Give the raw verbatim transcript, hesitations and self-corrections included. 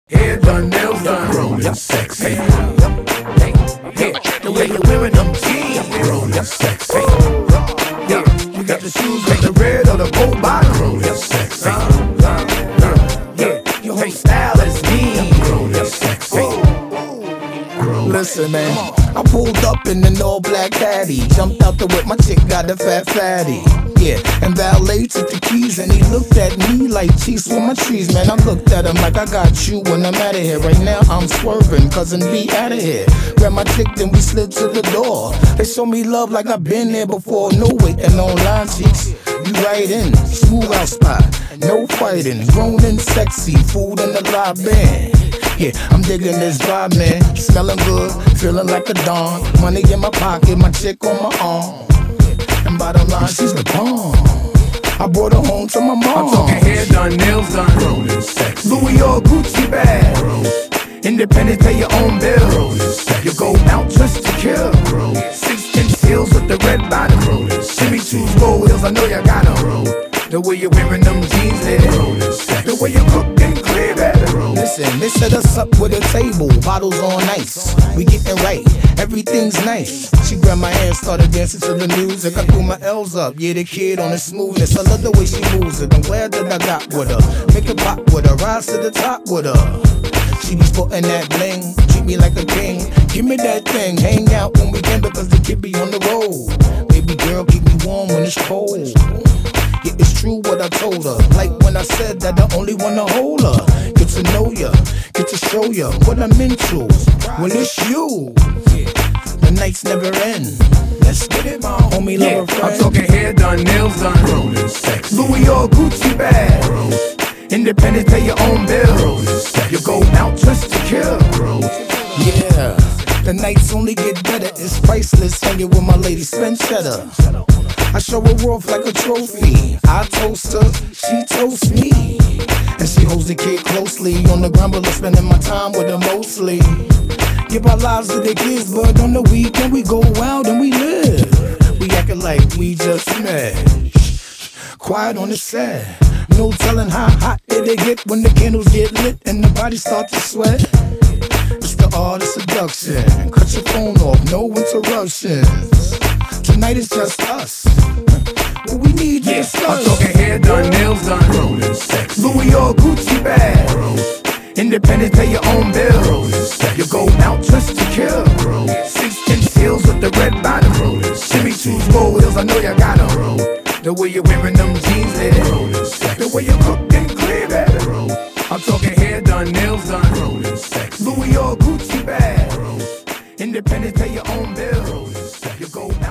Hair done, nails done, rollin' sexy. Hey, hey, hey, the way you're wearing them jeans, rollin' sexy. Yeah, you got the shoes with the red or the gold bottom, rollin' sexy. Yeah, your whole style is mean, rollin' sexy. Listen, man, I pulled up in an all-black caddy, jumped out the whip, my chick got the fat fatty. Yeah, and valet took the keys and he looked at me like cheese with my trees. Man, I looked at him like I got you when I'm out of here. Right now I'm swerving, cousin be out of here. Grab my chick, then we slid to the door. They show me love like I've been there before. No waiting on line, cheeks. You right in, smooth out spot, no fighting. Grown and sexy, food in the lobby. Yeah, I'm digging this vibe, man. Smelling good, feeling like a dawn. Money in my pocket, my chick on my arm. And bottom line, she's the bomb. I brought her home to my mom. I'm talking hair done, nails done, rollin' sexy. Louis or Gucci bag. Independent, pay your own bills. You go out just to kill. Six-inch heels with the red bottom. Jimmy Choo's gold wheels, I know you got them. The way you're wearing them jeans there. The way you cook and clear that. Listen, they set us up with a table, bottles on ice. We getting right, everything's nice. She grabbed my hand, started dancing to the music. I threw my L's up, yeah, the kid on the smoothness. I love the way she moves it, I'm glad that I got with her. Make it pop with her, rise to the top with her. She be sporting that bling, treat me like a king. Give me that thing, hang out when we can because the kid be on the road. Baby girl, keep me warm when it's cold. Yeah, it's true what I told her. Like when I said that I only wanna hold her. Get to know ya, get to show ya what I'm into. When it's you, the nights never end. Let's get it, my homie, Yeah, love a friend. I'm talking hair done, nails done, rollin' sexy. Louis or Gucci bag. Independent, pay your own bills. You go out just to kill. Yeah, the nights only get better. It's priceless hanging with my lady, spend cheddar. I show her off like a trophy. I toast her, she toasts me. And she holds the kid closely. On the ground, but spending my time with her mostly. Give our lives to the kids, but on the weekend we go out and we live. We acting like we just met. Quiet on the set. No telling how hot it'll get when the candles get lit and the body start to sweat. It's the art of seduction. Cut your phone off, no interruptions. Tonight is just us. What we need to Yeah, discuss. I'm talking hair done, nails done, rollin' sexy. Louis or Gucci bag. Independent, pay your own bills. You go out just to kill. Six-inch heels with the red bottom. Jimmy Choo's gold wheels, I know you got them. The way you're wearing them jeans there. The way you cook and clear that. I'm talking hair done, nails done, rollin' sexy. Louis or Gucci bag. Independent, pay your own bills. You go